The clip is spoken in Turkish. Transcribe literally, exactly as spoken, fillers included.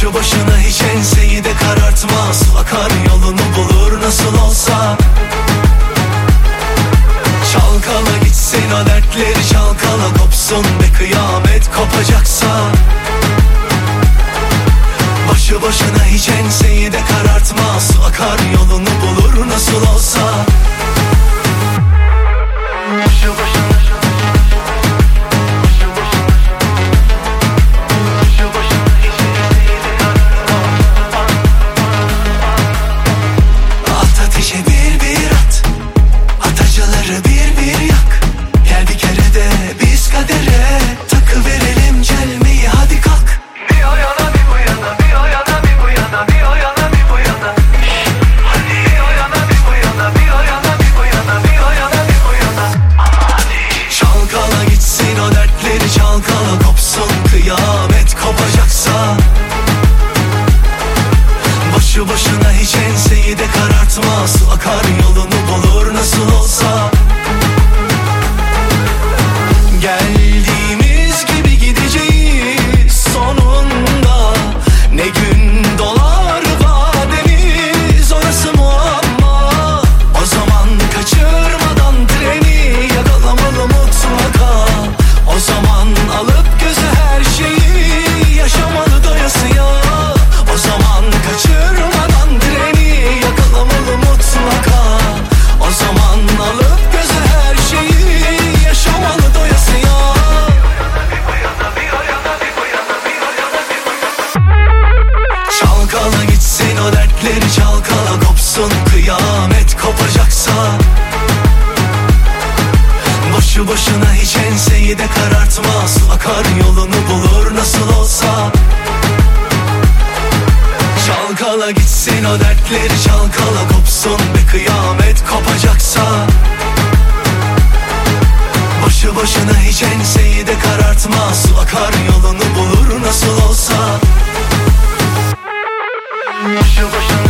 Başı başına hiç enseyi de karartma. Su akar yolunu bulur nasıl olsa. Çalkala gitsin o dertleri, çalkala kopsun be kıyamet kopacaksa. Başı başına hiç enseyi de karartma. Su akar yolunu bulur nasıl olsa. Başı başına bir bir yak. Gel bir kere de biz kadere takı verelim celmeyi, hadi kalk. Bir o yana bir bu yana, bir o yana bir bu yana, bir o yana bir bu yana. Hadi bir o yana bir bu yana, bir o yana bir bu yana, bir o yana bir bu yana. Hadi. Çalkala gitsin o dertleri, çalkala kopsun kıyamet kopacaksa. Başı başına hiç enseyi de karartma. Su akar yolunu bulur nasıl olsa. Geldiğimiz gibi gideceğiz sonunda. Ne gün dolar vademiz, orası muamma. O zaman kaçırmadan treni yakalamalı mutlaka. O zaman alıp göze her şeyi yaşamalı doyasıya. O zaman kaçırmadan treni yakalamalı mutlaka. O zaman alıp göze her şeyi yaşamalı doyasıya. Çalkala gitsin o dertleri, çalkala kopsun kıyamet kopacaksa. Başı başına hiç enseyi de karartma. Su akar yolunu bulur nasıl olsa. Çalkala gitsin o dertleri, çalkala kopsun be kıyamet kopacaksa. Başı başına hiç enseyi de karartma. Su akar yolunu bulur nasıl olsa. Başı başına